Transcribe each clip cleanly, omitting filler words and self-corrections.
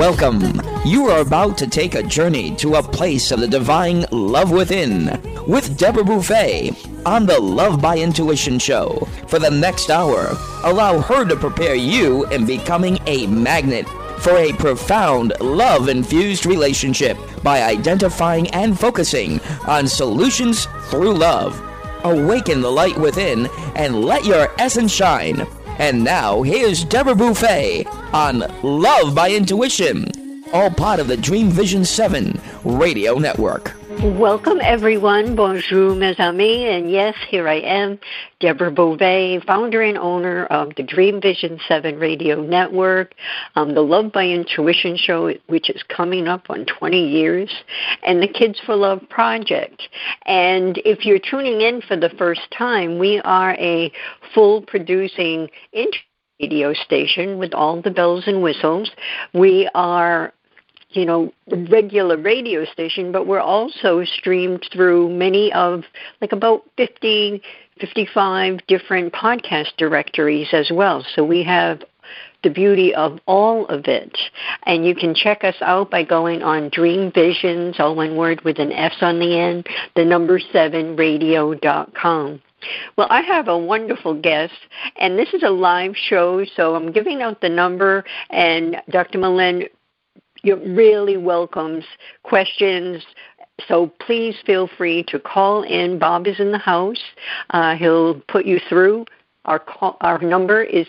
Welcome. You are about to take a journey to a place of the divine love within with Deborah Buffet on the Love by Intuition show. For the next hour, allow her to prepare you in becoming a magnet for a profound love-infused relationship by identifying and focusing on solutions through love. Awaken the light within and let your essence shine. And now, here's Deborah Buffet on Love by Intuition, all part of the Dream Vision 7 radio network. Welcome, everyone. Bonjour, mes amis. And yes, here I am, Deborah Beauvais, founder and owner of the Dream Vision 7 radio network, the Love by Intuition show, which is coming up on 20 years, and the Kids for Love project. And if you're tuning in for the first time, we are a full-producing radio station with all the bells and whistles. We are regular radio station, but we're also streamed through many of, about 50, 55 different podcast directories as well. So we have the beauty of all of it. And you can check us out by going on Dream Visions, all one word with an S on the end, the number 7radio.com. Well, I have a wonderful guest, and this is a live show, so I'm giving out the number, and Dr. Malin really welcomes questions, so please feel free to call in. Bob is in the house. He'll put you through. Our number is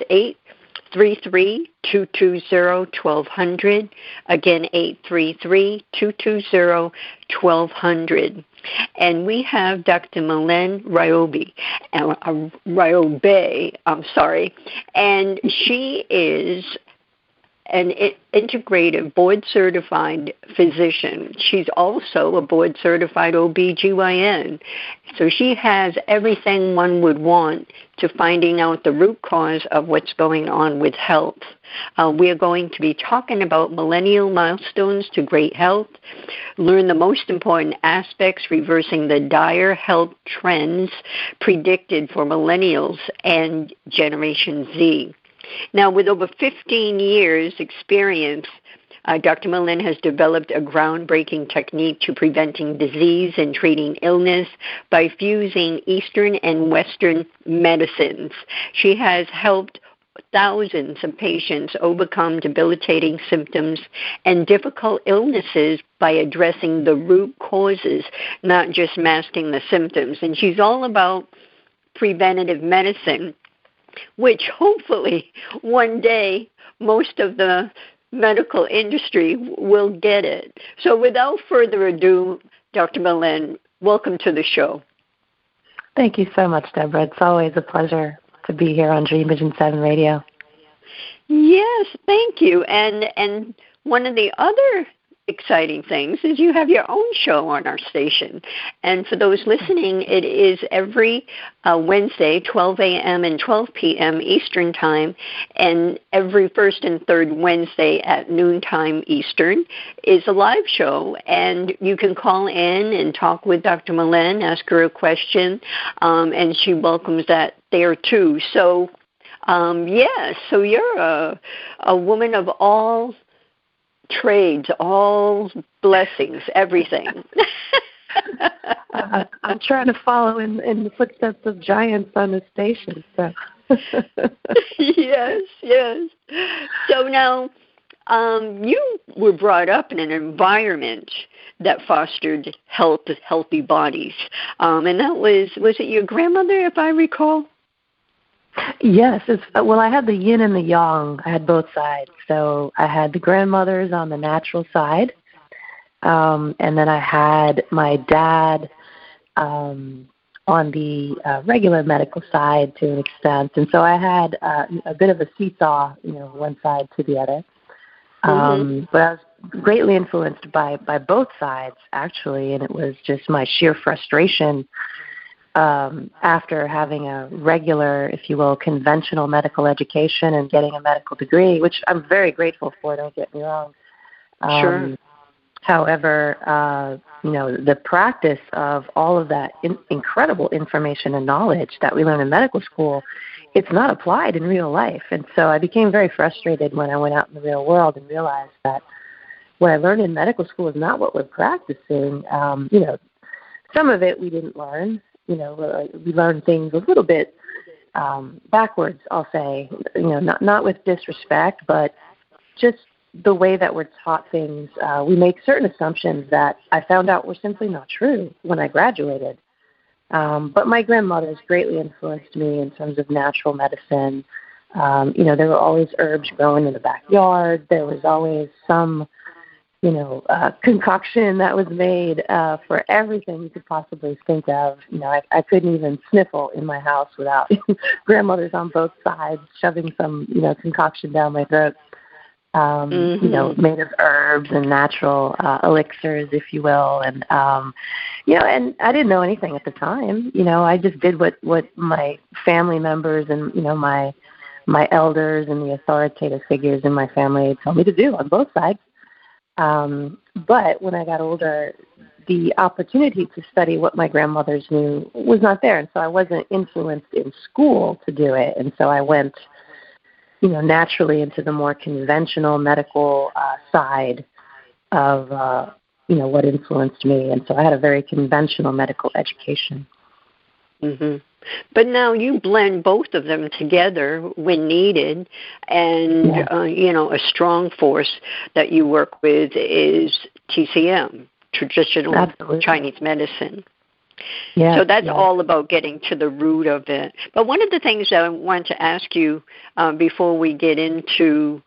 833-220-1200. Again, 833-220-1200. And we have Dr. Malin Ryobe, and she is an integrative board-certified physician. She's also a board-certified OBGYN. So she has everything one would want to finding out the root cause of what's going on with health. We are going to be talking about millennial milestones to great health, learn the most important aspects reversing the dire health trends predicted for millennials and Generation Z. Now, with over 15 years' experience, Dr. Malin has developed a groundbreaking technique to preventing disease and treating illness by fusing Eastern and Western medicines. She has helped thousands of patients overcome debilitating symptoms and difficult illnesses by addressing the root causes, not just masking the symptoms. And she's all about preventative medicine, which hopefully one day most of the medical industry will get it. So without further ado, Dr. Malin, welcome to the show. Thank you so much, Deborah. It's always a pleasure to be here on Dream Vision 7 Radio. Yes, thank you. And one of the other exciting things is you have your own show on our station. And for those listening, it is every Wednesday, 12 a.m. and 12 p.m. Eastern Time, and every first and third Wednesday at noontime Eastern is a live show. And you can call in and talk with Dr. Malin, ask her a question, and she welcomes that there too. So, so you're a woman of all trades, all blessings, everything. I'm trying to follow in the footsteps of giants on the station. So. Yes. So now, you were brought up in an environment that fostered healthy bodies, and that was it your grandmother, if I recall? Yes. I had the yin and the yang. I had both sides. So I had the grandmothers on the natural side, and then I had my dad on the regular medical side to an extent. And so I had a bit of a seesaw, one side to the other. But I was greatly influenced by both sides, actually, and it was just my sheer frustration after having a regular, if you will, conventional medical education and getting a medical degree, which I'm very grateful for, don't get me wrong. Sure. However, the practice of all of that incredible information and knowledge that we learn in medical school, it's not applied in real life. And so I became very frustrated when I went out in the real world and realized that what I learned in medical school is not what we're practicing. Some of it we didn't learn. We learned things a little bit backwards, I'll say, not with disrespect, but just the way that we're taught things. We make certain assumptions that I found out were simply not true when I graduated. But my grandmother's greatly influenced me in terms of natural medicine. There were always herbs growing in the backyard. There was always some, concoction that was made for everything you could possibly think of. I couldn't even sniffle in my house without grandmothers on both sides shoving some, concoction down my throat. Made of herbs and natural elixirs, if you will. And, and I didn't know anything at the time. I just did what my family members and, my elders and the authoritative figures in my family told me to do on both sides. But when I got older, the opportunity to study what my grandmothers knew was not there. And so I wasn't influenced in school to do it. And so I went naturally into the more conventional medical side of, what influenced me. And so I had a very conventional medical education. Mm-hmm. But now you blend both of them together when needed, and, a strong force that you work with is TCM, traditional Absolutely. Chinese medicine. Yeah, so that's all about getting to the root of it. But one of the things I want to ask you before we get into,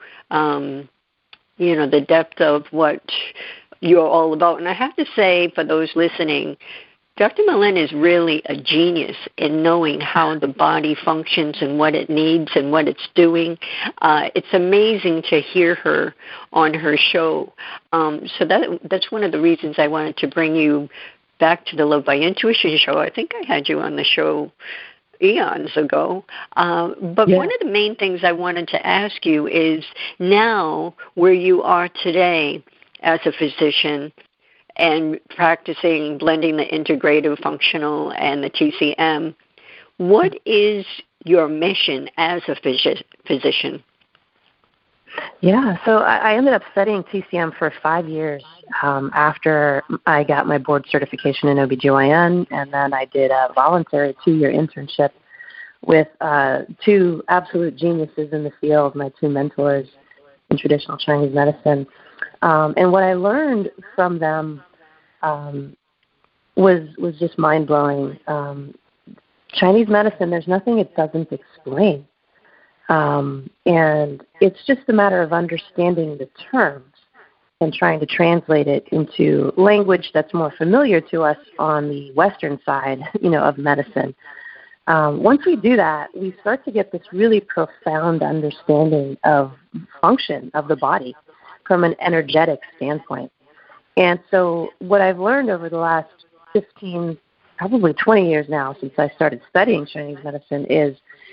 the depth of what you're all about, and I have to say for those listening, Dr. Malin is really a genius in knowing how the body functions and what it needs and what it's doing. It's amazing to hear her on her show. So that's one of the reasons I wanted to bring you back to the Love by Intuition show. I think I had you on the show eons ago. But one of the main things I wanted to ask you is now where you are today as a physician and practicing blending the integrative functional and the TCM, what is your mission as a physician? Yeah, so I ended up studying TCM for 5 years after I got my board certification in OBGYN, and then I did a voluntary 2-year internship with 2 absolute geniuses in the field, my 2 mentors in traditional Chinese medicine. And what I learned from them was just mind-blowing. Chinese medicine, there's nothing it doesn't explain. And it's just a matter of understanding the terms and trying to translate it into language that's more familiar to us on the Western side, of medicine. Once we do that, we start to get this really profound understanding of function of the body from an energetic standpoint. And so what I've learned over the last 15, probably 20 years now since I started studying Chinese medicine is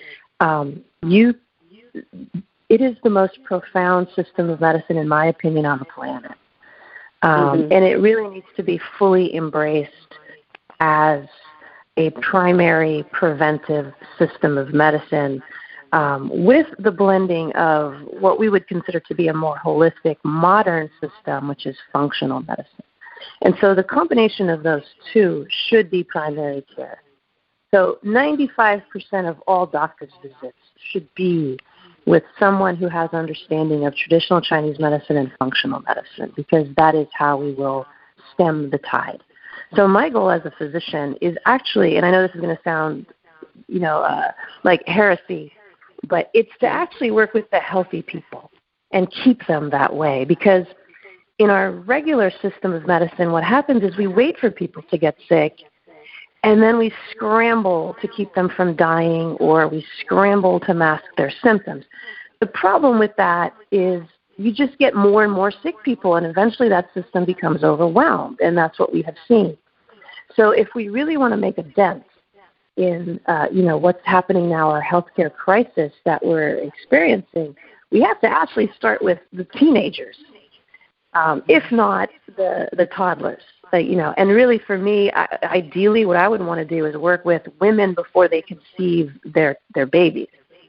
it is the most profound system of medicine, in my opinion, on the planet. And it really needs to be fully embraced as a primary preventive system of medicine with the blending of what we would consider to be a more holistic, modern system, which is functional medicine. And so the combination of those two should be primary care. So 95% of all doctor's visits should be with someone who has understanding of traditional Chinese medicine and functional medicine, because that is how we will stem the tide. So my goal as a physician is actually, and I know this is going to sound, like heresy, but it's to actually work with the healthy people and keep them that way. Because in our regular system of medicine, what happens is we wait for people to get sick, and then we scramble to keep them from dying, or we scramble to mask their symptoms. The problem with that is you just get more and more sick people, and eventually that system becomes overwhelmed, and that's what we have seen. So if we really want to make a dent in, what's happening now, our healthcare crisis that we're experiencing, we have to actually start with the teenagers, if not the toddlers. And really for me, ideally what I would want to do is work with women before they conceive their babies.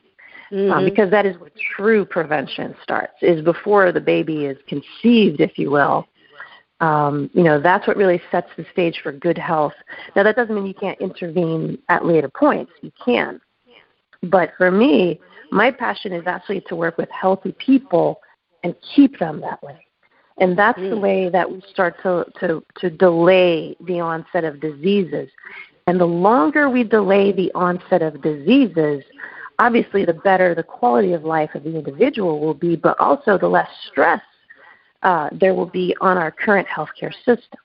because that is where true prevention starts, is before the baby is conceived, if you will. That's what really sets the stage for good health. Now, that doesn't mean you can't intervene at later points. You can. But for me, my passion is actually to work with healthy people and keep them that way. And that's the way that we start to delay the onset of diseases. And the longer we delay the onset of diseases, obviously the better the quality of life of the individual will be, but also the less stress there will be on our current healthcare system.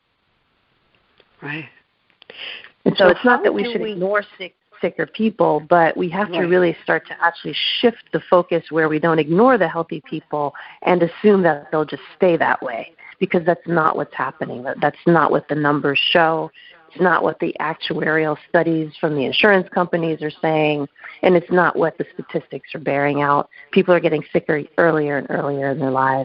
Right. And so it's not that we should ignore sicker people, but we have to really start to actually shift the focus where we don't ignore the healthy people and assume that they'll just stay that way, because that's not what's happening. That's not what the numbers show. It's not what the actuarial studies from the insurance companies are saying, and it's not what the statistics are bearing out. People are getting sicker earlier and earlier in their lives.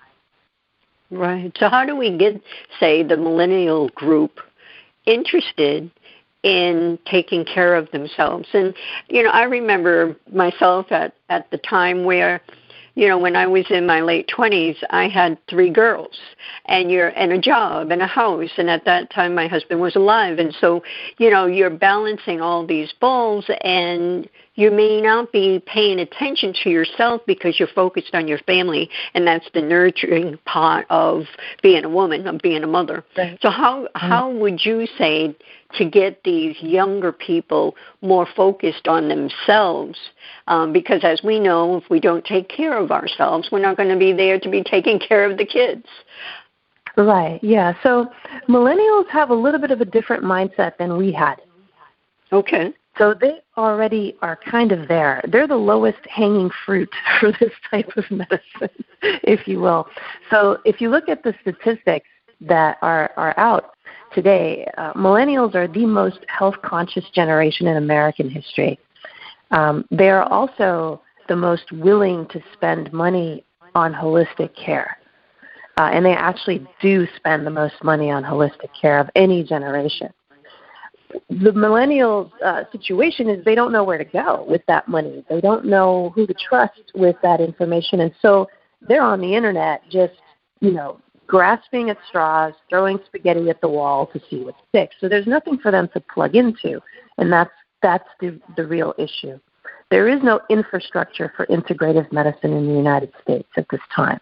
Right. So how do we get, say, the millennial group interested in taking care of themselves? And, I remember myself at the time where, when I was in my late 20s, I had 3 girls and a job and a house. And at that time, my husband was alive. And so, you're balancing all these balls, and you may not be paying attention to yourself because you're focused on your family. And that's the nurturing part of being a woman, of being a mother. Right. So how would you say to get these younger people more focused on themselves? Because as we know, if we don't take care of ourselves, we're not going to be there to be taking care of the kids. Right, yeah. So millennials have a little bit of a different mindset than we had. Okay. So they already are kind of there. They're the lowest hanging fruit for this type of medicine, if you will. So if you look at the statistics that are out today, millennials are the most health-conscious generation in American history. They are also the most willing to spend money on holistic care. And they actually do spend the most money on holistic care of any generation. The millennials' situation is they don't know where to go with that money. They don't know who to trust with that information. And so they're on the internet just, grasping at straws, throwing spaghetti at the wall to see what sticks. So there's nothing for them to plug into, and that's the real issue. There is no infrastructure for integrative medicine in the United States at this time.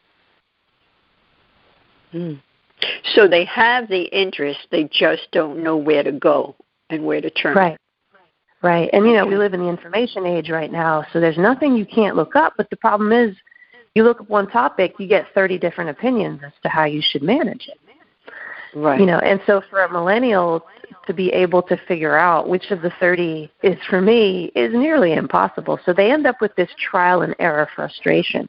So they have the interest, they just don't know where to go and where to turn. Right. And, we live in the information age right now, so there's nothing you can't look up, but the problem is you look up one topic, you get 30 different opinions as to how you should manage it. Right. And so for a millennial to be able to figure out which of the 30 is for me is nearly impossible. So they end up with this trial and error frustration.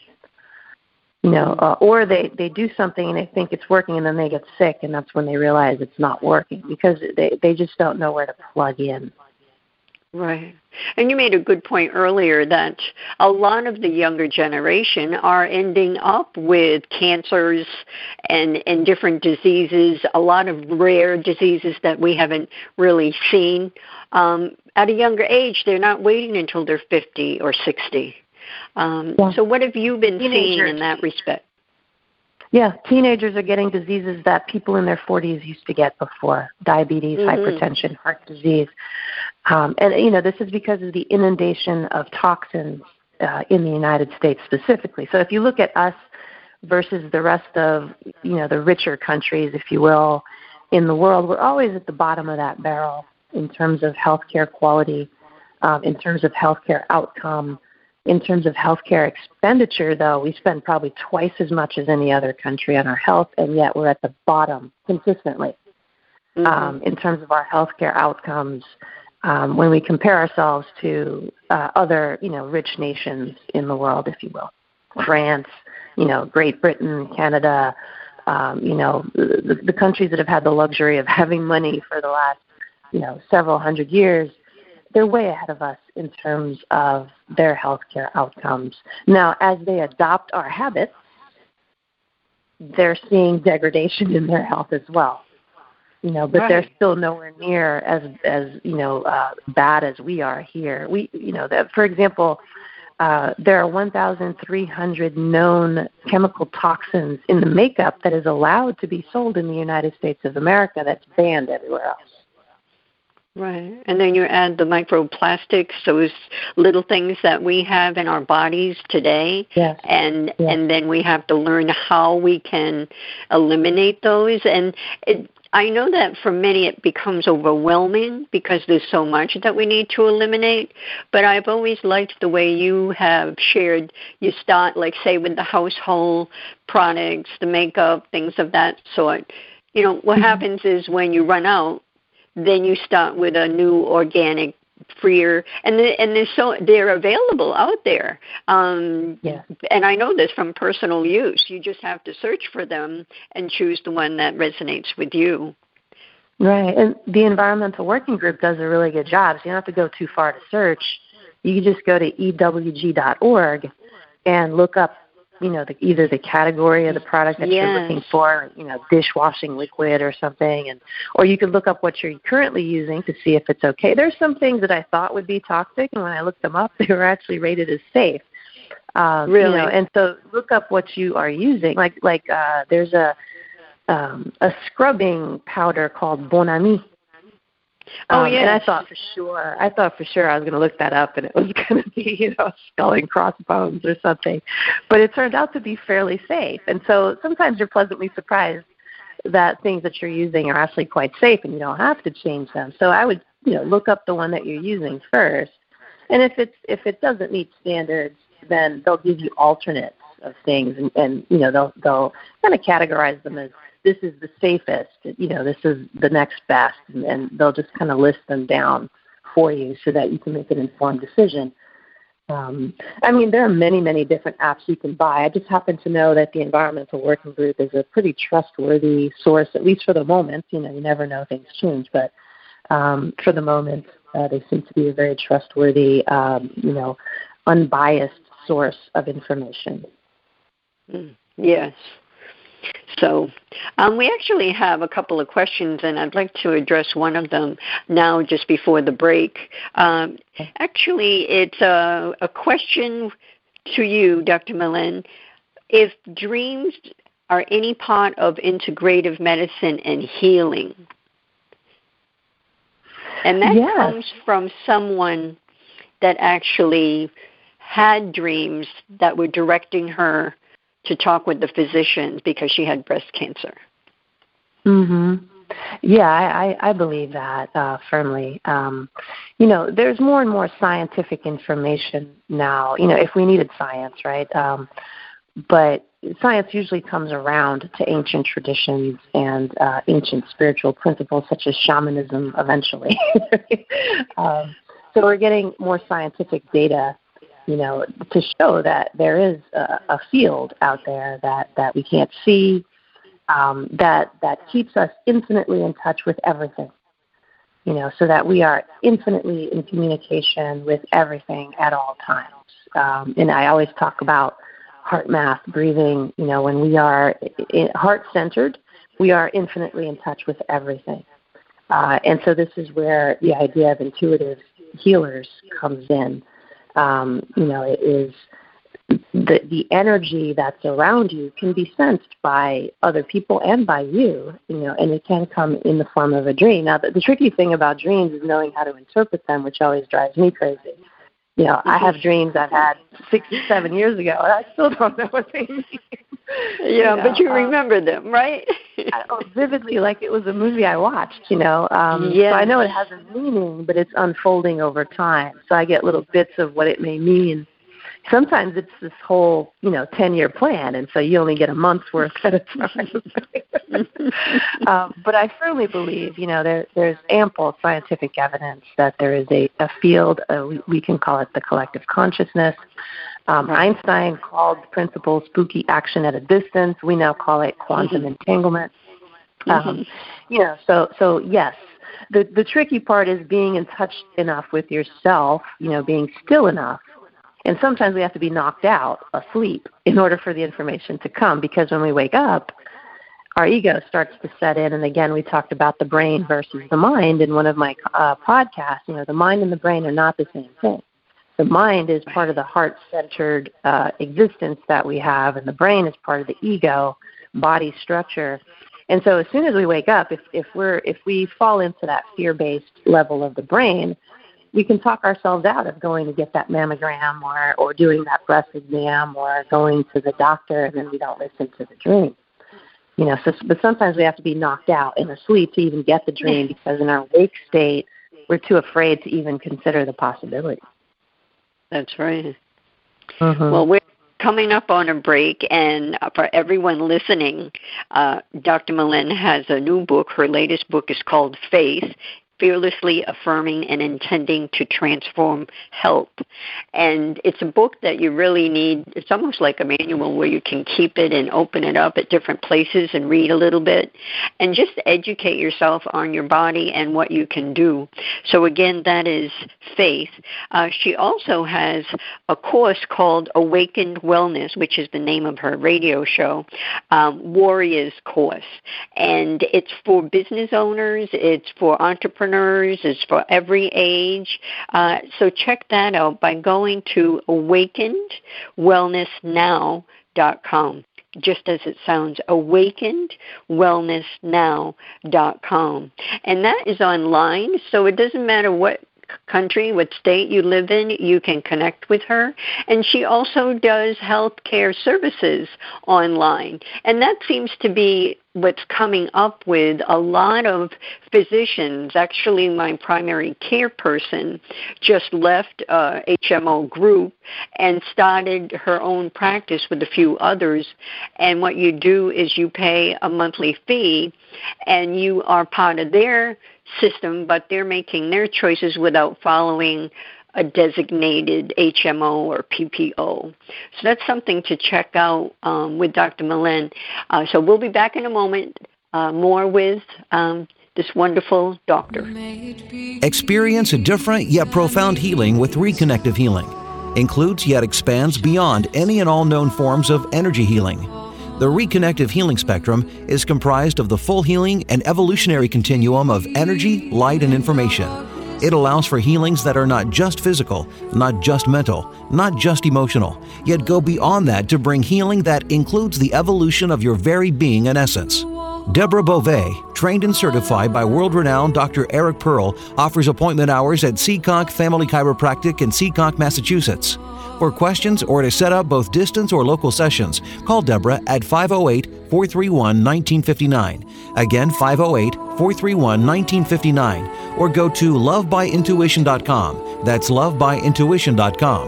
Or they do something and they think it's working, and then they get sick, and that's when they realize it's not working because they just don't know where to plug in. Right. And you made a good point earlier that a lot of the younger generation are ending up with cancers and different diseases, a lot of rare diseases that we haven't really seen. At a younger age, they're not waiting until they're 50 or 60. So what have you been seeing in that respect? Yeah, teenagers are getting diseases that people in their 40s used to get before: diabetes, hypertension, heart disease. And this is because of the inundation of toxins in the United States specifically. So if you look at us versus the rest of, the richer countries, if you will, in the world, we're always at the bottom of that barrel in terms of healthcare quality, in terms of healthcare outcome. In terms of healthcare expenditure, though, we spend probably twice as much as any other country on our health, and yet we're at the bottom consistently in terms of our healthcare outcomes when we compare ourselves to other, rich nations in the world, if you will. France, Great Britain, Canada, the countries that have had the luxury of having money for the last, several hundred years. They're way ahead of us in terms of their healthcare outcomes. Now, as they adopt our habits, they're seeing degradation in their health as well. but Right. they're still nowhere near as bad as we are here. That, for example, there are 1,300 known chemical toxins in the makeup that is allowed to be sold in the United States of America that's banned everywhere else. Right. And then you add the microplastics, those little things that we have in our bodies today. Yes. And Yes. and then we have to learn how we can eliminate those. And I know that for many it becomes overwhelming because there's so much that we need to eliminate. But I've always liked the way you have shared. You start, like, say, with the household products, the makeup, things of that sort. What happens is when you run out, then you start with a new organic, freer, and they're available out there. Yes. And I know this from personal use. You just have to search for them and choose the one that resonates with you. Right, and the Environmental Working Group does a really good job, so you don't have to go too far to search. You can just go to ewg.org and look up either the category of the product that you're looking for, dishwashing liquid or something, or you could look up what you're currently using to see if it's okay. There's some things that I thought would be toxic, and when I looked them up, they were actually rated as safe. Really? And so look up what you are using. Like there's a scrubbing powder called Bon Ami. Yes. And I thought for sure I was going to look that up, and it was going to be, skull and crossbones or something. But it turned out to be fairly safe. And so sometimes you're pleasantly surprised that things that you're using are actually quite safe, and you don't have to change them. So I would, look up the one that you're using first. And if it doesn't meet standards, then they'll give you alternates of things, and they'll kind of categorize them as, this is the safest, this is the next best, and they'll just kind of list them down for you so that you can make an informed decision. There are many, many different apps you can buy. I just happen to know that the Environmental Working Group is a pretty trustworthy source, at least for the moment. You never know, things change, but for the moment, they seem to be a very trustworthy, unbiased source of information. Yes. So we actually have a couple of questions, and I'd like to address one of them now just before the break. Actually, it's a question to you, Dr. Malin. If dreams are any part of integrative medicine and healing? And that comes from someone that actually had dreams that were directing her to talk with the physicians because she had breast cancer. Mm-hmm. Yeah, I believe that firmly. There's more and more scientific information now, if we needed science, right? But science usually comes around to ancient traditions and ancient spiritual principles such as shamanism eventually. So we're getting more scientific data to show that there is a field out there that we can't see, that keeps us infinitely in touch with everything, so that we are infinitely in communication with everything at all times. And I always talk about heart math, breathing. When we are heart-centered, we are infinitely in touch with everything. And so this is where the idea of intuitive healers comes in. It is the energy that's around you can be sensed by other people and by you, and it can come in the form of a dream. Now, the tricky thing about dreams is knowing how to interpret them, which always drives me crazy. I have dreams I've had 6 or 7 years ago, and I still don't know what they mean. But you remember them, right? Vividly, like it was a movie I watched, So I know it has a meaning, but it's unfolding over time. So I get little bits of what it may mean. Sometimes it's this whole, 10-year plan, and so you only get a month's worth at a time. But I firmly believe, there's ample scientific evidence that there is a field, we can call it the collective consciousness. Einstein called the principle spooky action at a distance. We now call it quantum entanglement. So yes, the tricky part is being in touch enough with yourself, being still enough. And sometimes we have to be knocked out, asleep, in order for the information to come, because when we wake up, our ego starts to set in. And again, we talked about the brain versus the mind in one of my podcasts. The mind and the brain are not the same thing. The mind is part of the heart-centered existence that we have, and the brain is part of the ego body structure. And so as soon as we wake up, if we fall into that fear-based level of the brain, we can talk ourselves out of going to get that mammogram or doing that breast exam or going to the doctor, and then we don't listen to the dream. But sometimes we have to be knocked out in our sleep to even get the dream, because in our wake state, we're too afraid to even consider the possibility. That's right. Mm-hmm. Well, we're coming up on a break, and for everyone listening, Dr. Malin has a new book. Her latest book is called Faith, Fearlessly Affirming and Intending to Transform Health. And it's a book that you really need. It's almost like a manual where you can keep it and open it up at different places and read a little bit and just educate yourself on your body and what you can do. So again, that is Faith. She also has a course called Awakened Wellness, which is the name of her radio show, Warriors Course. And it's for business owners, it's for entrepreneurs, it's for every age. So check that out by going to awakenedwellnessnow.com. Just as it sounds, awakenedwellnessnow.com. And that is online, so it doesn't matter what country, what state you live in, you can connect with her. And she also does healthcare services online. And that seems to be what's coming up with a lot of physicians. Actually, my primary care person just left HMO group and started her own practice with a few others. And what you do is you pay a monthly fee, and you are part of their system, but they're making their choices without following a designated HMO or PPO. So that's something to check out with Dr. Malin. So we'll be back in a moment, more with this wonderful doctor. Experience a different yet profound healing with Reconnective Healing. Includes yet expands beyond any and all known forms of energy healing. The Reconnective Healing spectrum is comprised of the full healing and evolutionary continuum of energy, light, and information. It allows for healings that are not just physical, not just mental, not just emotional, yet go beyond that to bring healing that includes the evolution of your very being and essence. Deborah Beauvais, trained and certified by world-renowned Dr. Eric Pearl, offers appointment hours at Seekonk Family Chiropractic in Seekonk, Massachusetts. For questions or to set up both distance or local sessions, call Deborah at 508-431-1959. Again, 508-431-1959. Or go to lovebyintuition.com. That's lovebyintuition.com.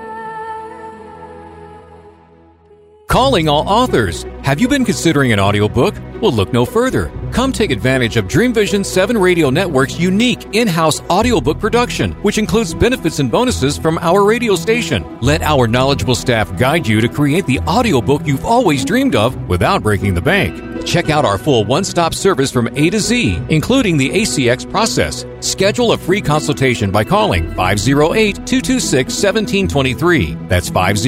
Calling all authors. Have you been considering an audiobook? Well, look no further. Come take advantage of Dream Vision 7 Radio Network's unique in-house audiobook production, which includes benefits and bonuses from our radio station. Let our knowledgeable staff guide you to create the audiobook you've always dreamed of without breaking the bank. Check out our full one-stop service from A to Z, including the ACX process. Schedule a free consultation by calling 508-226-1723. That's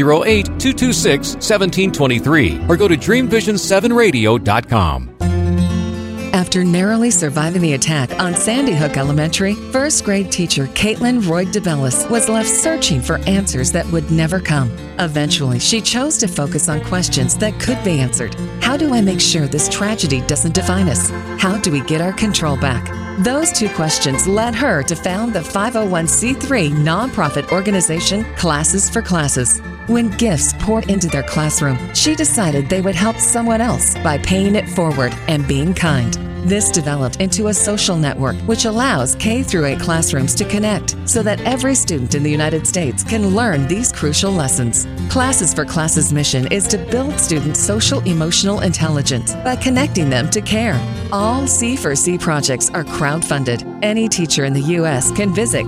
508-226-1723. Or go to DreamVision7Radio.com. After narrowly surviving the attack on Sandy Hook Elementary, first-grade teacher Caitlin Royd DeBellis was left searching for answers that would never come. Eventually, she chose to focus on questions that could be answered. How do I make sure this tragedy doesn't define us? How do we get our control back? Those two questions led her to found the 501c3 nonprofit organization Classes for Classes. When gifts poured into their classroom, she decided they would help someone else by paying it forward and being kind. This developed into a social network which allows K-8 classrooms to connect so that every student in the United States can learn these crucial lessons. Classes for Classes' mission is to build students' social-emotional intelligence by connecting them to care. All C4C projects are crowdfunded. Any teacher in the U.S. can visit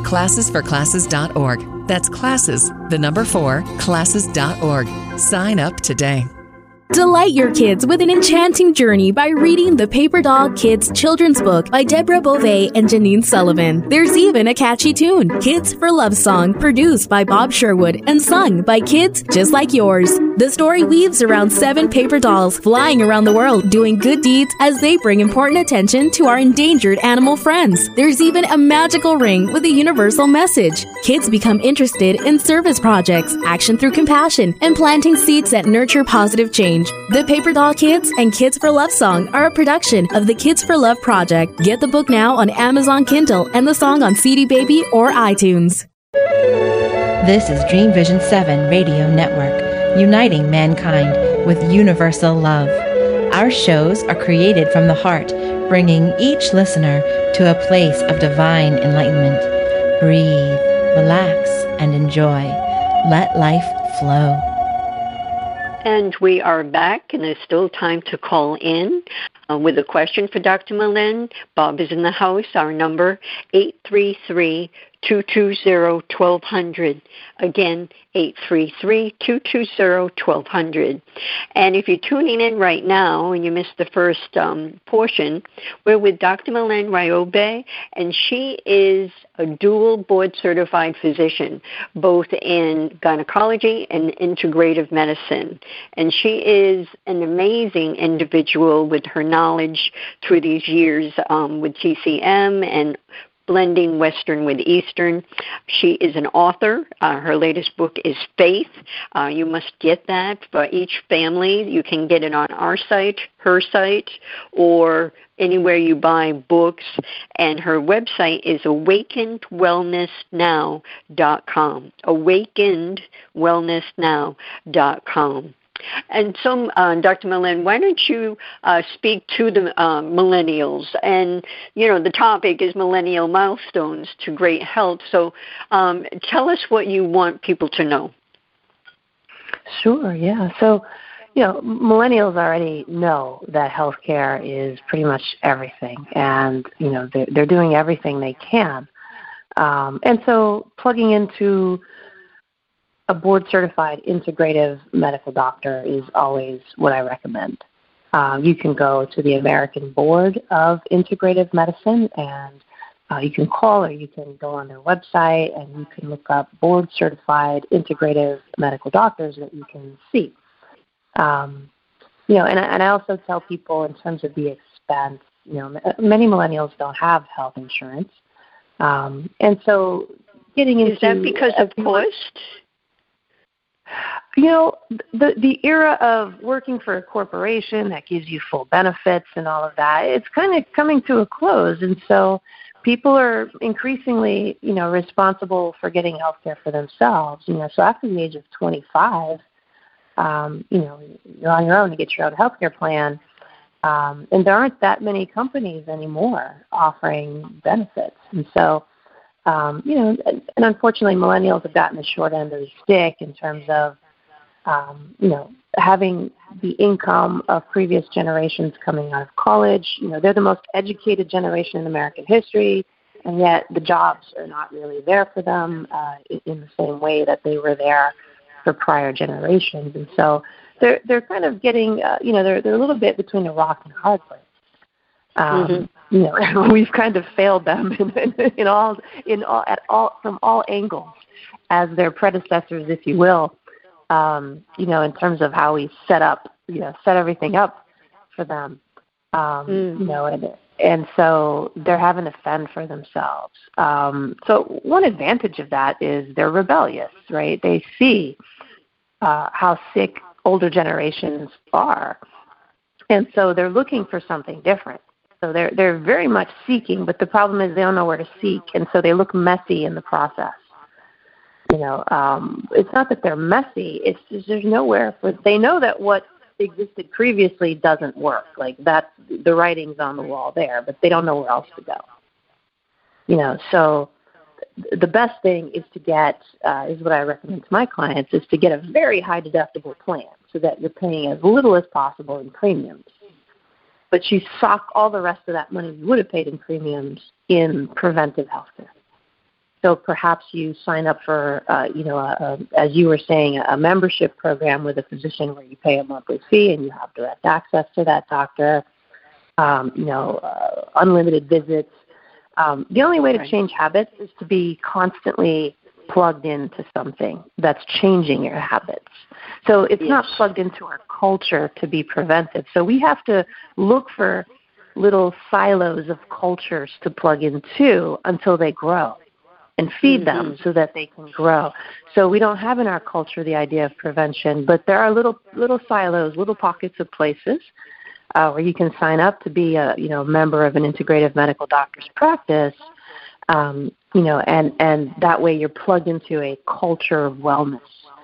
classesforclasses.org. That's classes, the number 4, classes.org. Sign up today. Delight your kids with an enchanting journey by reading the Paper Doll Kids children's book by Deborah Beauvais and Janine Sullivan. There's even a catchy tune, Kids for Love Song, produced by Bob Sherwood and sung by kids just like yours. The story weaves around 7 paper dolls flying around the world doing good deeds as they bring important attention to our endangered animal friends. There's even a magical ring with a universal message. Kids become interested in service projects, action through compassion, and planting seeds that nurture positive change. The Paper Doll Kids and Kids for Love Song are a production of the Kids for Love Project. Get the book now on Amazon Kindle and the song on CD Baby or iTunes. This is Dream Vision 7 Radio Network, uniting mankind with universal love. Our shows are created from the heart, bringing each listener to a place of divine enlightenment. Breathe, relax, and enjoy. Let life flow. And we are back, and there's still time to call in with a question for Dr. Malin. Bob is in the house. Our number, 833-220-1200. Again, 833-220-1200. And if you're tuning in right now and you missed the first portion, we're with Dr. Malin Ryobe, and she is a dual board-certified physician, both in gynecology and integrative medicine. And she is an amazing individual with her knowledge through these years with TCM and blending Western with Eastern. She is an author. Her latest book is Faith. You must get that for each family. You can get it on our site, her site, or anywhere you buy books. And her website is awakenedwellnessnow.com. awakenedwellnessnow.com. And so, Dr. Malin, why don't you speak to the millennials? And, you know, the topic is millennial milestones to great health. So tell us what you want people to know. Sure, yeah. So, you know, millennials already know that healthcare is pretty much everything. And, you know, they're doing everything they can. And so plugging into a board-certified integrative medical doctor is always what I recommend. You can go to the American Board of Integrative Medicine, and you can call or you can go on their website, and you can look up board-certified integrative medical doctors that you can see. You know, and I also tell people in terms of the expense, you know, many millennials don't have health insurance. And so getting into... Is that because of cost? You know, the era of working for a corporation that gives you full benefits and all of that, it's kind of coming to a close. And so people are increasingly, you know, responsible for getting health care for themselves. You know, so after the age of 25, you know, you're on your own to get your own health care plan. And there aren't that many companies anymore offering benefits. And so, you know, and unfortunately, millennials have gotten the short end of the stick in terms of, you know, having the income of previous generations coming out of college. You know, they're the most educated generation in American history, and yet the jobs are not really there for them in the same way that they were there for prior generations. And so they're kind of getting, you know, they're a little bit between a rock and a hard place. You know, we've kind of failed them from all angles as their predecessors, if you will. You know, in terms of how we set everything up for them. You know, and so they're having to fend for themselves. So one advantage of that is they're rebellious, right? They see how sick older generations are, and so they're looking for something different. So they're very much seeking, but the problem is they don't know where to seek, and so they look messy in the process. You know, it's not that they're messy; it's just there's nowhere for. They know that what existed previously doesn't work. Like that's the writing's on the wall there, but they don't know where else to go. You know, so the best thing is to get is what I recommend to my clients is to get a very high deductible plan so that you're paying as little as possible in premiums. But you sock all the rest of that money you would have paid in premiums in preventive health care. So perhaps you sign up for, as you were saying, a membership program with a physician where you pay a monthly fee and you have direct access to that doctor, unlimited visits. The only way to change habits is to be constantly plugged into something that's changing your habits. So it's not plugged into our culture to be preventive. So we have to look for little silos of cultures to plug into until they grow and feed them so that they can grow. So we don't have in our culture the idea of prevention, but there are little silos, little pockets of places where you can sign up to be a member of an integrative medical doctor's practice, and that way you're plugged into a culture of wellness,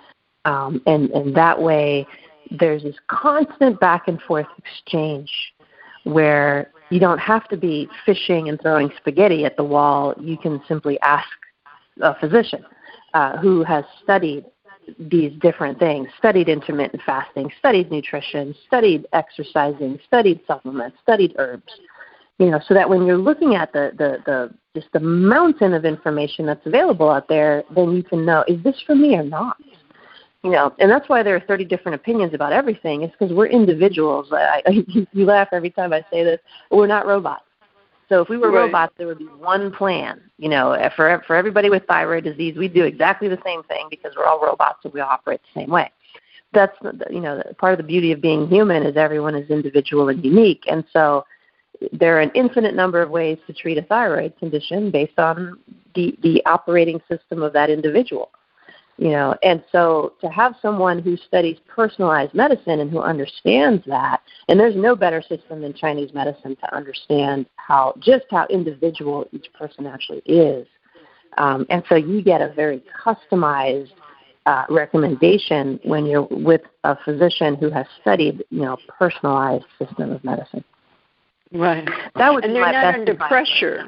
and that way there's this constant back and forth exchange where you don't have to be fishing and throwing spaghetti at the wall. You can simply ask a physician who has studied these different things, studied intermittent fasting, studied nutrition, studied exercising, studied supplements, studied herbs, so that when you're looking at just the mountain of information that's available out there, then you can know, is this for me or not? And that's why there are 30 different opinions about everything. It's because we're individuals. You laugh every time I say this. We're not robots. So if we were robots, there would be one plan. For everybody with thyroid disease, we do exactly the same thing because we're all robots and we all operate the same way. That's, part of the beauty of being human is everyone is individual and unique. And so there are an infinite number of ways to treat a thyroid condition based on the operating system of that individual. And so to have someone who studies personalized medicine and who understands that, and there's no better system than Chinese medicine to understand how individual each person actually is. And so you get a very customized recommendation when you're with a physician who has studied, personalized system of medicine. Right. That would and be they're my not best under advice. Pressure.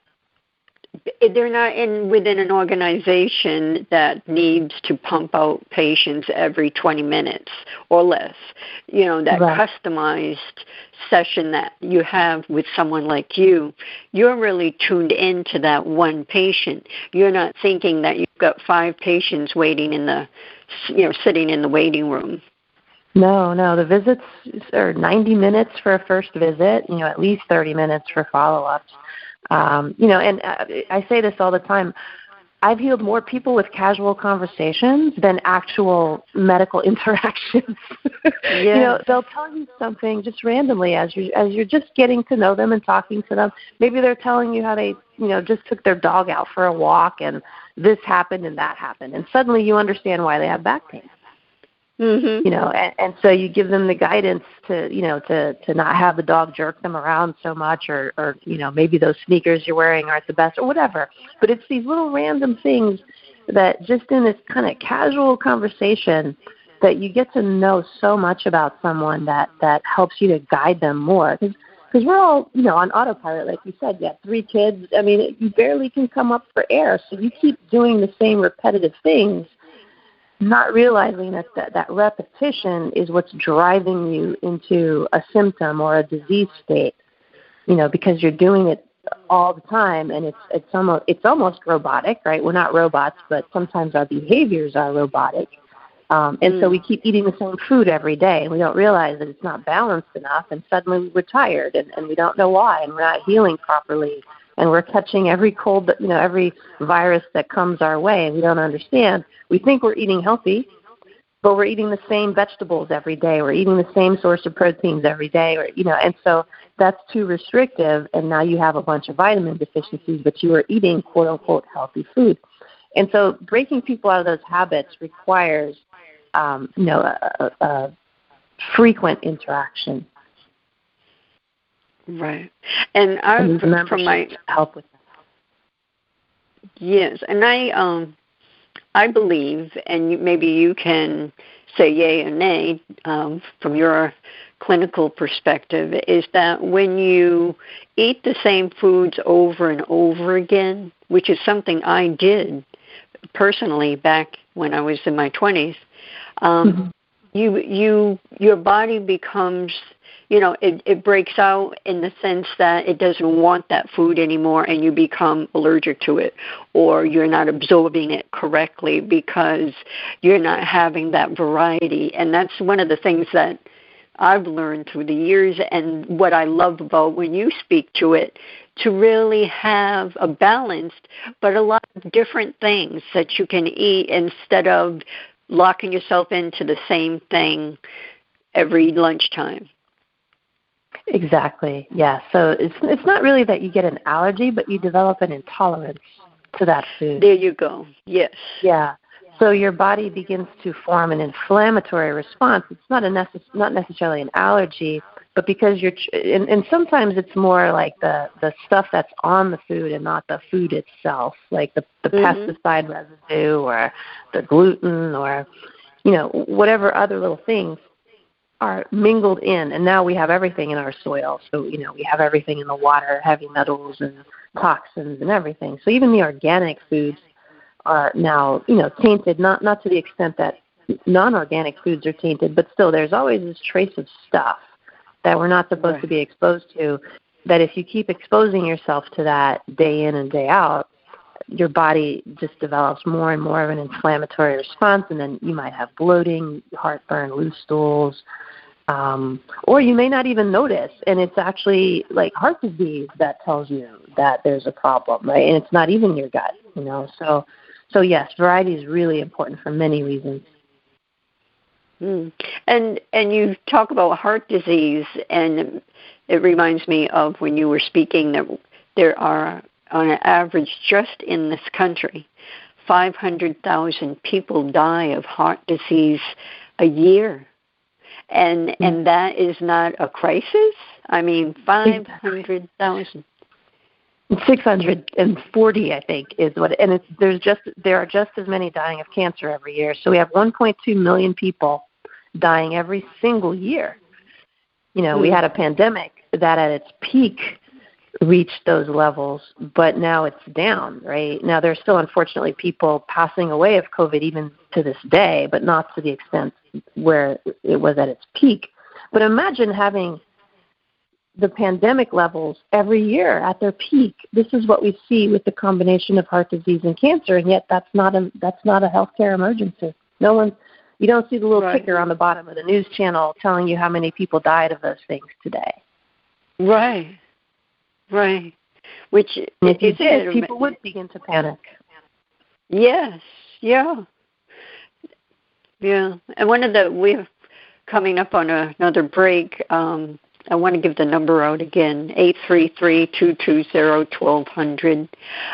They're not within an organization that needs to pump out patients every 20 minutes or less. That customized session that you have with someone like you, you're really tuned into that one patient. You're not thinking that you've got 5 patients waiting sitting in the waiting room. No, the visits are 90 minutes for a first visit, at least 30 minutes for follow-ups. And I say this all the time. I've healed more people with casual conversations than actual medical interactions. They'll tell you something just randomly as you're just getting to know them and talking to them. Maybe they're telling you how they, just took their dog out for a walk and this happened and that happened. And suddenly you understand why they have back pain. Mm-hmm. And so you give them the guidance to not have the dog jerk them around so much or maybe those sneakers you're wearing aren't the best or whatever. But it's these little random things that just in this kind of casual conversation that you get to know so much about someone that helps you to guide them more. Because we're all, on autopilot, like you said. You have 3 kids. I mean, you barely can come up for air. So you keep doing the same repetitive things, not realizing that repetition is what's driving you into a symptom or a disease state, because you're doing it all the time, and it's almost robotic, right? We're not robots, but sometimes our behaviors are robotic, and so we keep eating the same food every day, and we don't realize that it's not balanced enough, and suddenly we're tired, and we don't know why, and we're not healing properly. And we're catching every cold, every virus that comes our way, and we don't understand. We think we're eating healthy, but we're eating the same vegetables every day. We're eating the same source of proteins every day, and so that's too restrictive, and now you have a bunch of vitamin deficiencies, but you are eating, quote-unquote, healthy food. And so breaking people out of those habits requires, a frequent interaction. Right. And from my help with that. Yes, and I believe, and maybe you can say yay or nay from your clinical perspective, is that when you eat the same foods over and over again, which is something I did personally back when I was in my 20s, your body becomes, it breaks out in the sense that it doesn't want that food anymore, and you become allergic to it, or you're not absorbing it correctly because you're not having that variety. And that's one of the things that I've learned through the years, and what I love about when you speak to it, to really have a balanced, but a lot of different things that you can eat instead of locking yourself into the same thing every lunchtime. Exactly. Yeah. So it's not really that you get an allergy, but you develop an intolerance to that food. There you go. Yes. Yeah. So your body begins to form an inflammatory response. It's not not necessarily an allergy, but because and sometimes it's more like the stuff that's on the food and not the food itself, like the pesticide residue or the gluten or, whatever other little things are mingled in. And now we have everything in our soil. So, we have everything in the water, heavy metals and toxins and everything. So even the organic foods are now, tainted, not to the extent that non-organic foods are tainted, but still there's always this trace of stuff that we're not supposed to be exposed to, that if you keep exposing yourself to that day in and day out, your body just develops more and more of an inflammatory response, and then you might have bloating, heartburn, loose stools, or you may not even notice, and it's actually like heart disease that tells you that there's a problem, right? And it's not even your gut, So yes, variety is really important for many reasons. And you talk about heart disease, and it reminds me of when you were speaking that there are, on an average, just in this country, 500,000 people die of heart disease a year. And that is not a crisis? I mean, 500,000. 640, I think, is what, and there are just as many dying of cancer every year. So we have 1.2 million people dying every single year. We had a pandemic that at its peak reached those levels, but now it's down, right? Now there's still, unfortunately, people passing away of COVID even to this day, but not to the extent where it was at its peak. But imagine having the pandemic levels every year at their peak. This is what we see with the combination of heart disease and cancer, and yet that's not a healthcare emergency. You don't see the little ticker on the bottom of the news channel telling you how many people died of those things today. Right. Which, if you did, people would begin to panic. Yes. Yeah. And we're coming up on another break. I want to give the number out again, 833-220-1200,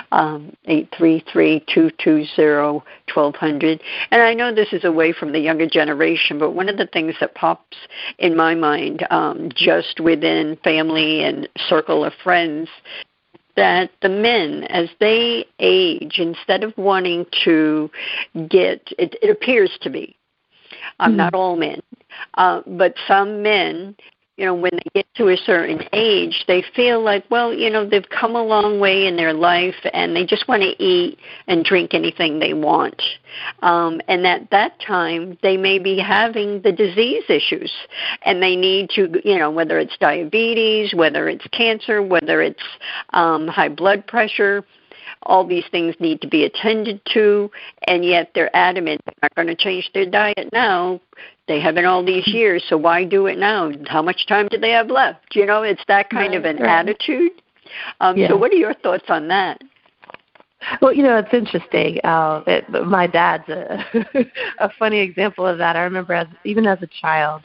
833-220-1200. And I know this is away from the younger generation, but one of the things that pops in my mind, just within family and circle of friends, that the men, as they age, instead of wanting to it appears to be, not all men, but some men, when they get to a certain age, they feel like, they've come a long way in their life, and they just want to eat and drink anything they want. And at that time, they may be having the disease issues, and they need to, whether it's diabetes, whether it's cancer, whether it's high blood pressure, all these things need to be attended to, and yet they're adamant they're not going to change their diet now. They haven't all these years, so why do it now? How much time do they have left? It's that kind of an attitude. So what are your thoughts on that? Well, it's interesting. My dad's a funny example of that. I remember even as a child,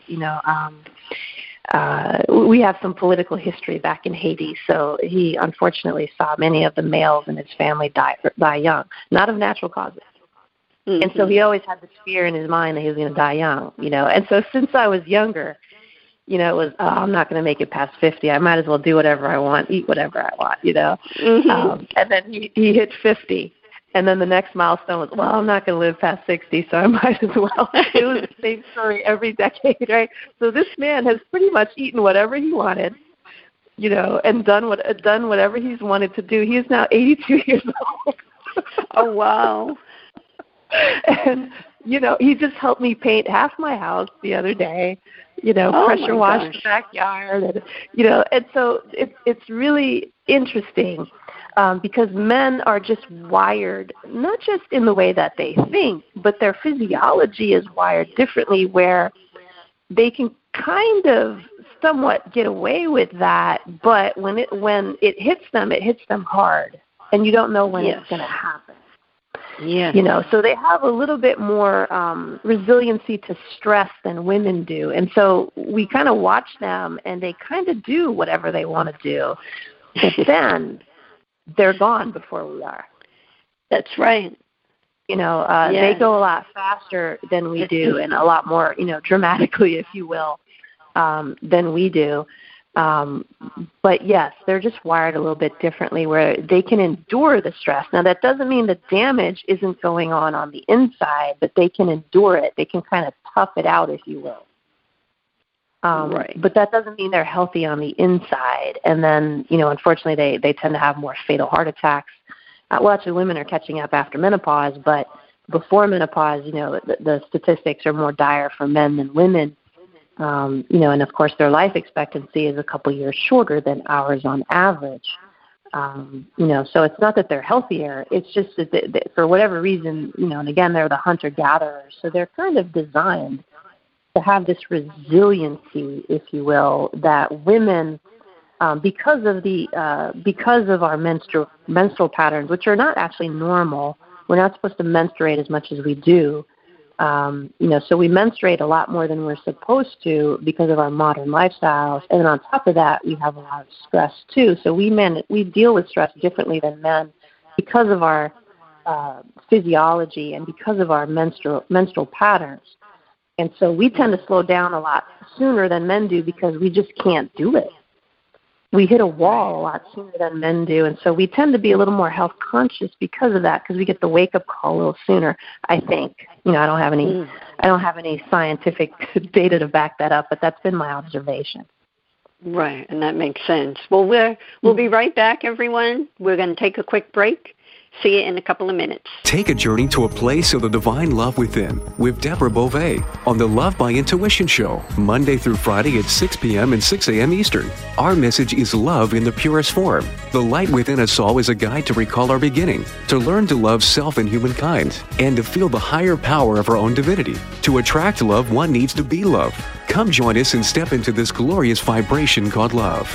we have some political history back in Haiti, so he unfortunately saw many of the males in his family die young, not of natural causes. And so he always had this fear in his mind that he was going to die young, And so since I was younger, it was, I'm not going to make it past 50. I might as well do whatever I want, eat whatever I want, And then he hit 50. And then the next milestone was, I'm not going to live past 60, so I might as well. It was the same story every decade, right? So this man has pretty much eaten whatever he wanted, and done whatever he's wanted to do. He is now 82 years old. Oh, wow. And, he just helped me paint half my house the other day, pressure wash the backyard, and so it's really interesting because men are just wired, not just in the way that they think, but their physiology is wired differently where they can kind of somewhat get away with that, but when it hits them hard, and you don't know when it's going to happen. Yeah. So they have a little bit more resiliency to stress than women do. And so we kind of watch them, and they kind of do whatever they want to do. But then they're gone before we are. That's right. They go a lot faster than we do, and a lot more, dramatically, if you will, than we do. But yes, they're just wired a little bit differently where they can endure the stress. Now, that doesn't mean the damage isn't going on the inside, but they can endure it. They can kind of tough it out, if you will. Right. But that doesn't mean they're healthy on the inside. And then, unfortunately, they tend to have more fatal heart attacks. Well, actually, women are catching up after menopause, but before menopause, the statistics are more dire for men than women. And of course their life expectancy is a couple years shorter than ours on average. So it's not that they're healthier, it's just that for whatever reason, and again, they're the hunter-gatherers, so they're kind of designed to have this resiliency, if you will, that women, because of our menstrual patterns, which are not actually normal, we're not supposed to menstruate as much as we do. So we menstruate a lot more than we're supposed to because of our modern lifestyles. And then on top of that, we have a lot of stress too. So we deal with stress differently than men because of our physiology and because of our menstrual patterns. And so we tend to slow down a lot sooner than men do because we just can't do it. We hit a wall a lot sooner than men do, and so we tend to be a little more health conscious because of that, because we get the wake up call a little sooner, I think. I don't have any scientific data to back that up, but that's been my observation. Right, and that makes sense. Well, we'll be right back, everyone. We're going to take a quick break. See you in a couple of minutes. Take a journey to a place of the divine love within with Deborah Beauvais on the Love by Intuition Show, Monday through Friday at 6 p.m. and 6 a.m. Eastern. Our message is love in the purest form. The light within us all is a guide to recall our beginning, to learn to love self and humankind, and to feel the higher power of our own divinity. To attract love, one needs to be love. Come join us and step into this glorious vibration called love.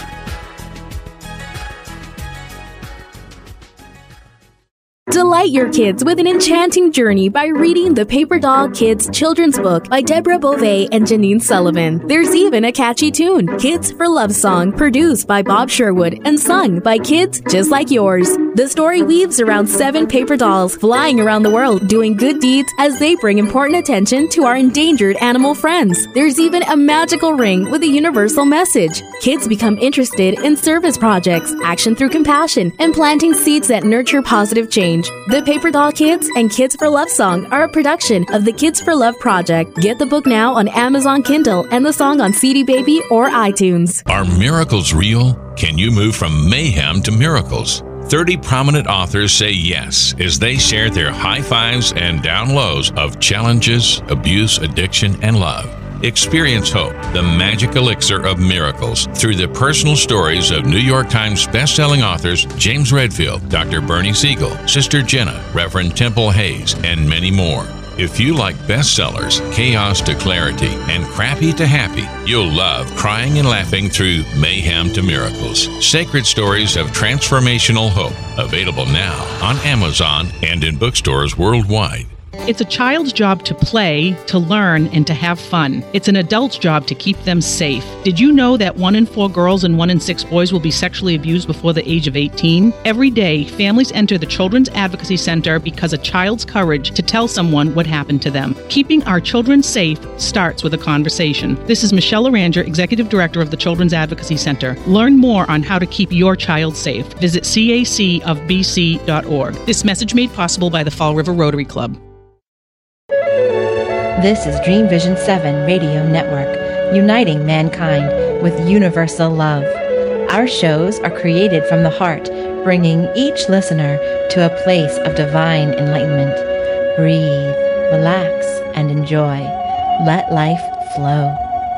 Delight your kids with an enchanting journey by reading the Paper Doll Kids children's book by Deborah Beauvais and Janine Sullivan. There's even a catchy tune, Kids for Love Song, produced by Bob Sherwood and sung by kids just like yours. The story weaves around 7 paper dolls flying around the world doing good deeds as they bring important attention to our endangered animal friends. There's even a magical ring with a universal message. Kids become interested in service projects, action through compassion, and planting seeds that nurture positive change. The Paper Doll Kids and Kids for Love Song are a production of the Kids for Love Project. Get the book now on Amazon Kindle and the song on CD Baby or iTunes. Are miracles real? Can you move from mayhem to miracles? 30 prominent authors say yes as they share their high fives and down lows of challenges, abuse, addiction, and love. Experience hope, the magic elixir of miracles, through the personal stories of New York Times bestselling authors James Redfield, Dr. Bernie Siegel, Sister Jenna, Reverend Temple Hayes, and many more. If you like bestsellers, chaos to clarity, and crappy to happy, you'll love crying and laughing through mayhem to miracles. Sacred stories of transformational hope. Available now on Amazon and in bookstores worldwide. It's a child's job to play, to learn, and to have fun. It's an adult's job to keep them safe. Did you know that 1 in 4 girls and 1 in 6 boys will be sexually abused before the age of 18? Every day, families enter the Children's Advocacy Center because a child's courage to tell someone what happened to them. Keeping our children safe starts with a conversation. This is Michelle Aranger, Executive Director of the Children's Advocacy Center. Learn more on how to keep your child safe. Visit cacofbc.org. This message made possible by the Fall River Rotary Club. This is Dream Vision 7 Radio Network, uniting mankind with universal love. Our shows are created from the heart, bringing each listener to a place of divine enlightenment. Breathe, relax, and enjoy. Let life flow.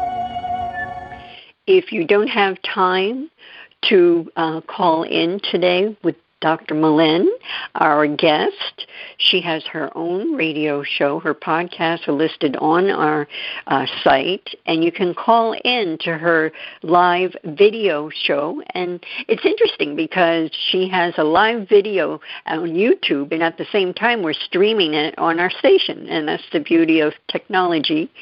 If you don't have time to call in today with Dr. Malin, our guest, she has her own radio show. Her podcasts are listed on our site, and you can call in to her live video show. And it's interesting because she has a live video on YouTube, and at the same time we're streaming it on our station, and that's the beauty of technology.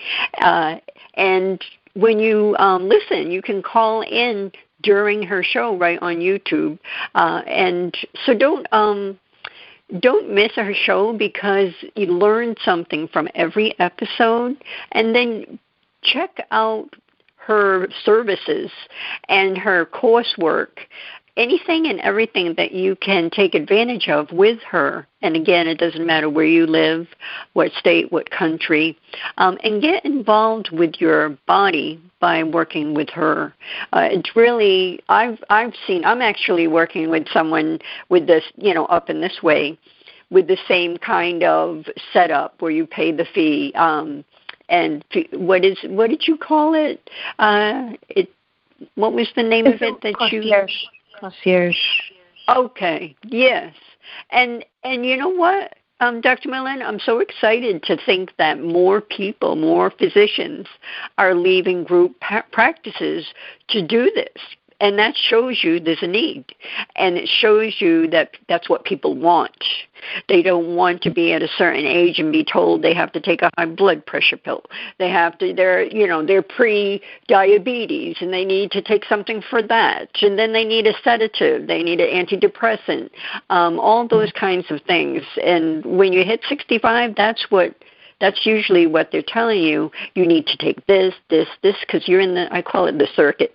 And when you listen, you can call in during her show right on YouTube, and so don't miss her show, because you learn something from every episode. And then check out her services and her coursework, anything and everything that you can take advantage of with her. And again, it doesn't matter where you live, what state, what country, and get involved with your body by working with her. It's really, I've seen, I'm actually working with someone with this, up in this way, with the same kind of setup where you pay the fee. And what did you call it? What was the name of it that concierge. Concierge. Okay. Yes. And you know what, Dr. Malin, I'm so excited to think that more people, more physicians are leaving group practices to do this. And that shows you there's a need. And it shows you that that's what people want. They don't want to be at a certain age and be told they have to take a high blood pressure pill. They're pre-diabetes and they need to take something for that. And then they need a sedative. They need an antidepressant. All those kinds of things. And when you hit 65, that's usually what they're telling you. You need to take this, because you're in I call it the circuit.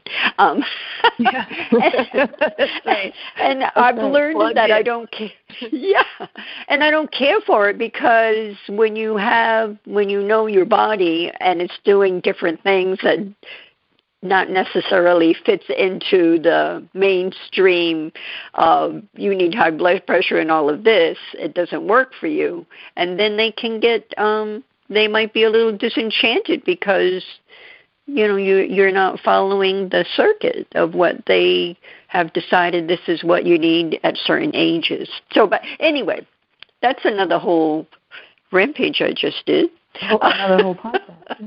And I've learned that I don't care. Yeah, and I don't care for it, because when you know your body and it's doing different things that not necessarily fits into the mainstream of you need high blood pressure and all of this, it doesn't work for you. And then they can get, they might be a little disenchanted because, you're not following the circuit of what they have decided this is what you need at certain ages. So, but anyway, that's another whole rampage I just did. Another whole podcast.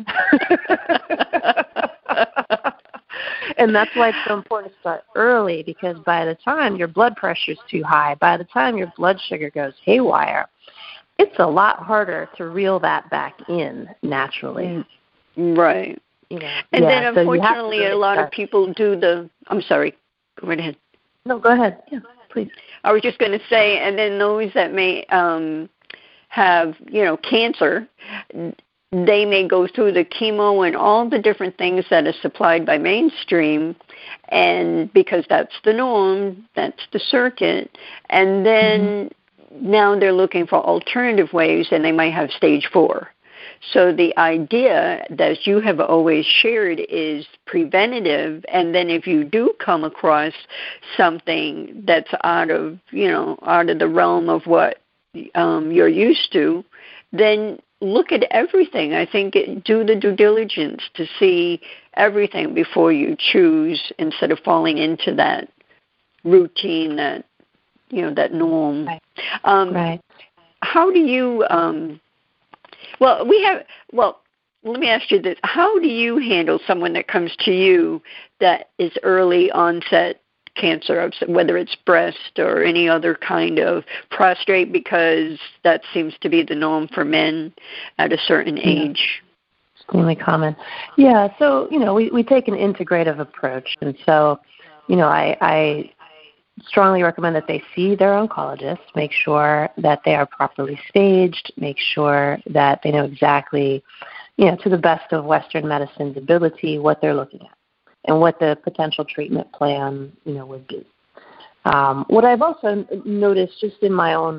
And that's why it's so important to start early, because by the time your blood pressure is too high, by the time your blood sugar goes haywire, it's a lot harder to reel that back in naturally. Right. And then unfortunately a lot of people do I'm sorry, go right ahead. No, go ahead. Yeah, please. I was just going to say, and then those that may have, cancer, they may go through the chemo and all the different things that are supplied by mainstream, and because that's the norm, that's the circuit, and then now they're looking for alternative ways, and they might have stage 4. So the idea that you have always shared is preventative, and then if you do come across something that's out of the realm of what you're used to, then look at everything. I think do the due diligence to see everything before you choose, instead of falling into that routine, that that norm. Right. Right. How do you? Let me ask you this: how do you handle someone that comes to you that is early onset cancer, whether it's breast or any other kind of prostate, because that seems to be the norm for men at a certain age? Extremely common. Yeah, so, we take an integrative approach. And so, I strongly recommend that they see their oncologist, make sure that they are properly staged, make sure that they know exactly, to the best of Western medicine's ability, what they're looking at and what the potential treatment plan, would be. What I've also noticed just in my own,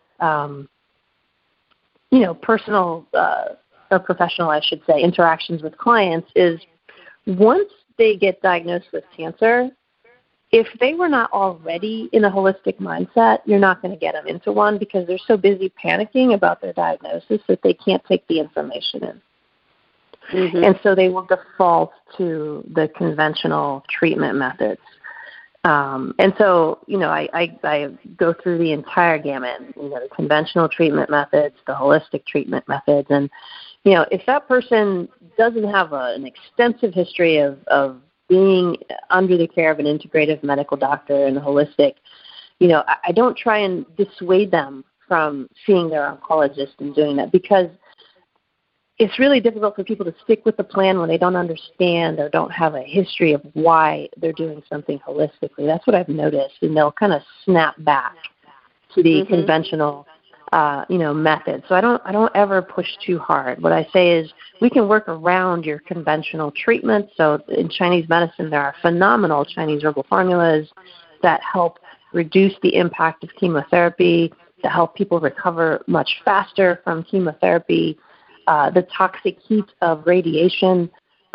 personal or professional, I should say, interactions with clients is once they get diagnosed with cancer, if they were not already in a holistic mindset, you're not going to get them into one because they're so busy panicking about their diagnosis that they can't take the information in. Mm-hmm. And so they will default to the conventional treatment methods. And so, I go through the entire gamut, the conventional treatment methods, the holistic treatment methods. And, if that person doesn't have an extensive history of being under the care of an integrative medical doctor and holistic, I don't try and dissuade them from seeing their oncologist and doing that because it's really difficult for people to stick with the plan when they don't understand or don't have a history of why they're doing something holistically. That's what I've noticed, and they'll kind of snap back to the conventional, method. So I don't ever push too hard. What I say is we can work around your conventional treatment. So in Chinese medicine, there are phenomenal Chinese herbal formulas that help reduce the impact of chemotherapy, that help people recover much faster from chemotherapy. The toxic heat of radiation,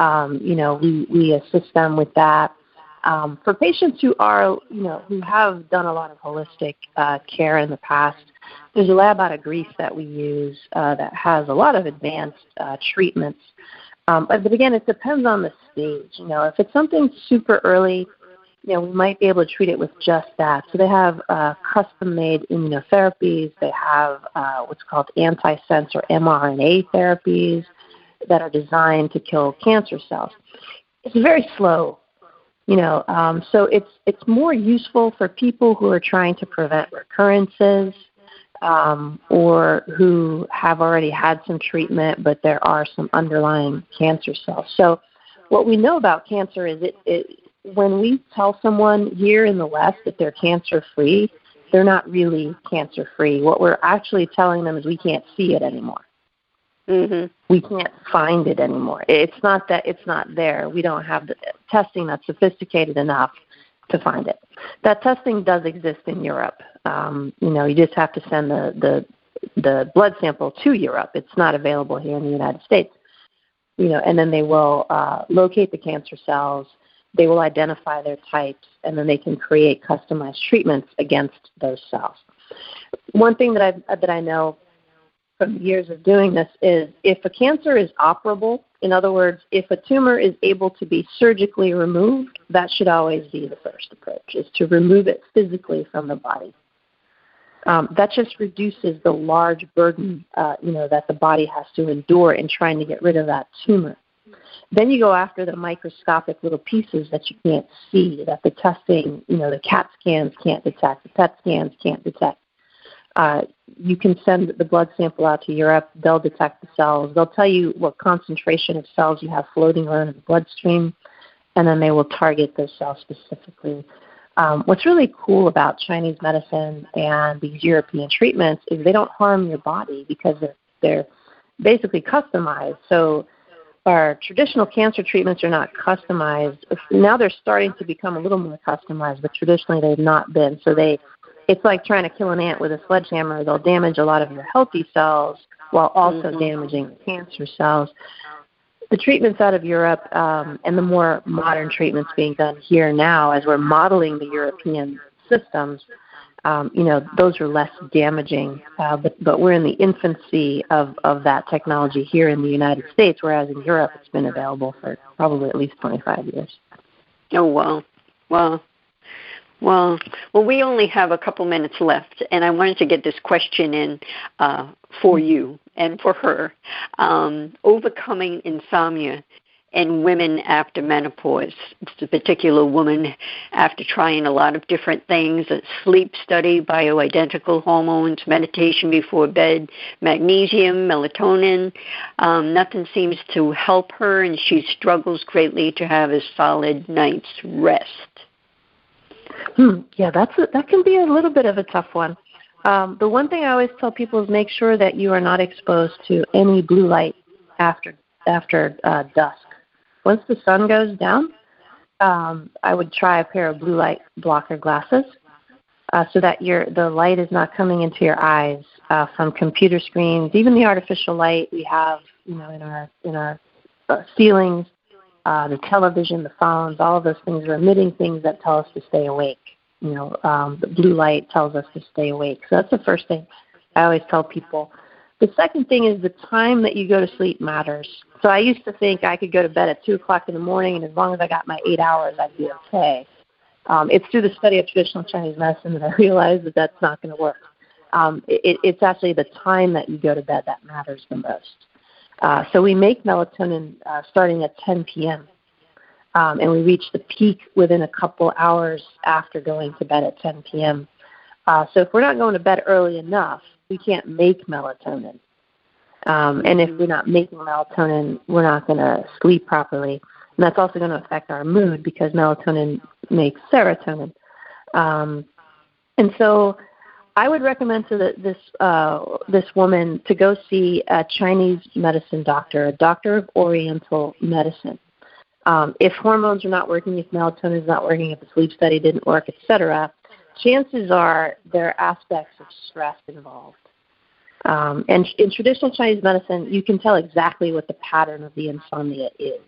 we assist them with that. For patients who are, who have done a lot of holistic care in the past, there's a lab out of Greece that we use that has a lot of advanced treatments. But again, it depends on the stage. If it's something super early, we might be able to treat it with just that. So they have custom-made immunotherapies. They have what's called antisense or mRNA therapies that are designed to kill cancer cells. It's very slow, so it's more useful for people who are trying to prevent recurrences or who have already had some treatment, but there are some underlying cancer cells. So what we know about cancer is when we tell someone here in the West that they're cancer-free, they're not really cancer-free. What we're actually telling them is we can't see it anymore. Mm-hmm. We can't find it anymore. It's not that it's not there. We don't have the testing that's sophisticated enough to find it. That testing does exist in Europe. You just have to send the blood sample to Europe. It's not available here in the United States. And then they will locate the cancer cells. They will identify their types, and then they can create customized treatments against those cells. One thing that I know from years of doing this is if a cancer is operable, in other words, if a tumor is able to be surgically removed, that should always be the first approach, is to remove it physically from the body. That just reduces the large burden, that the body has to endure in trying to get rid of that tumor. Then you go after the microscopic little pieces that you can't see, that the testing, the CAT scans can't detect, the PET scans can't detect. You can send the blood sample out to Europe. They'll detect the cells. They'll tell you what concentration of cells you have floating around in the bloodstream, and then they will target those cells specifically. What's really cool about Chinese medicine and these European treatments is they don't harm your body because they're basically customized. So our traditional cancer treatments are not customized. Now they're starting to become a little more customized, but traditionally they've not been. So it's like trying to kill an ant with a sledgehammer. They'll damage a lot of your healthy cells while also damaging the cancer cells. The treatments out of Europe and the more modern treatments being done here now as we're modeling the European systems, those are less damaging, but we're in the infancy of that technology here in the United States, whereas in Europe it's been available for probably at least 25 years. Oh, wow. Wow. Well, we only have a couple minutes left, and I wanted to get this question in for you and for her. Overcoming insomnia in women after menopause. It's a particular woman after trying a lot of different things, a sleep study, bioidentical hormones, meditation before bed, magnesium, melatonin. Nothing seems to help her, and she struggles greatly to have a solid night's rest. Yeah, that can be a little bit of a tough one. The one thing I always tell people is make sure that you are not exposed to any blue light after dusk. Once the sun goes down, I would try a pair of blue light blocker glasses so that the light is not coming into your eyes from computer screens, even the artificial light we have, in our ceilings. the television, the phones, all of those things are emitting things that tell us to stay awake. The blue light tells us to stay awake. So that's the first thing I always tell people. The second thing is the time that you go to sleep matters. So I used to think I could go to bed at 2 o'clock in the morning, and as long as I got my 8 hours, I'd be okay. It's through the study of traditional Chinese medicine that I realized that that's not going to work. It's actually the time that you go to bed that matters the most. So we make melatonin starting at 10 p.m., and we reach the peak within a couple hours after going to bed at 10 p.m. So if we're not going to bed early enough, we can't make melatonin. And if we're not making melatonin, we're not going to sleep properly. And that's also going to affect our mood because melatonin makes serotonin. And so I would recommend to this woman to go see a Chinese medicine doctor, a doctor of Oriental medicine. If hormones are not working, if melatonin is not working, if the sleep study didn't work, etc., chances are there are aspects of stress involved. And in traditional Chinese medicine, you can tell exactly what the pattern of the insomnia is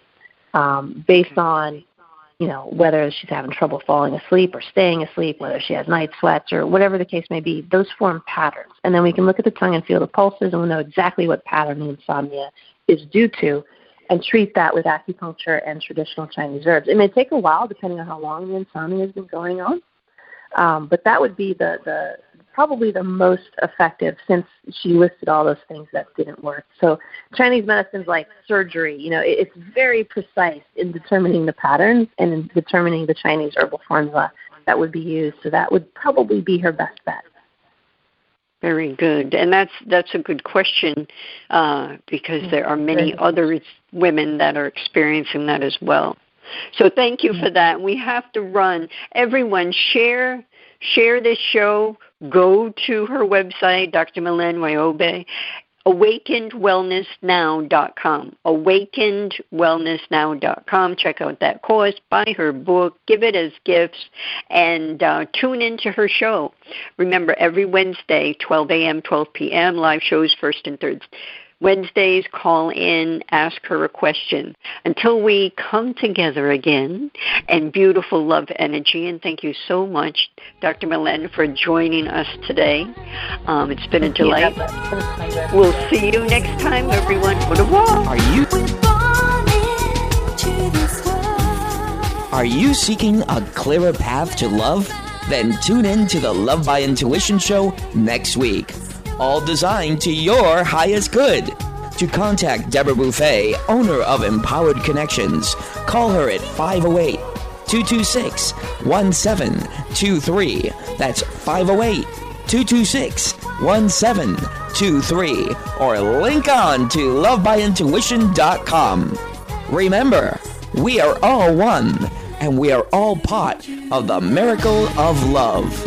based on, whether she's having trouble falling asleep or staying asleep, whether she has night sweats or whatever the case may be. Those form patterns. And then we can look at the tongue and feel the pulses, and we'll know exactly what pattern the insomnia is due to and treat that with acupuncture and traditional Chinese herbs. It may take a while depending on how long the insomnia has been going on, but that would be the probably the most effective since she listed all those things that didn't work. So Chinese medicine is like surgery. It's very precise in determining the patterns and in determining the Chinese herbal formula that would be used. So that would probably be her best bet. Very good. And that's a good question because there are many other women that are experiencing that as well. So thank you for that. We have to run. Everyone, share this show. Go to her website, Dr. Mylène Wyobe, awakenedwellnessnow.com. Awakenedwellnessnow.com. Check out that course, buy her book, give it as gifts, and tune into her show. Remember, every Wednesday, 12 a.m., 12 p.m., live shows first and third Wednesdays. Call in, ask her a question. Until we come together again and beautiful love energy, and thank you so much, Dr. Mylène, for joining us today. It's been a delight. We'll see you next time, everyone. Au revoir. Are you seeking a clearer path to love? Then tune in to the Love by Intuition show next week. All designed to your highest good. To contact Deborah Buffet, owner of Empowered Connections, call her at 508-226-1723. That's 508-226-1723. Or link on to lovebyintuition.com. Remember, we are all one, and we are all part of the miracle of love.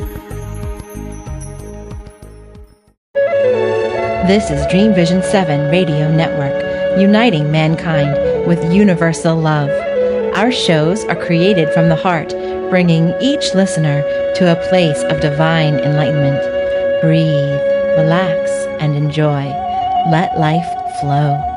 This is Dream Vision 7 Radio Network, uniting mankind with universal love. Our shows are created from the heart, bringing each listener to a place of divine enlightenment. Breathe, relax, and enjoy. Let life flow.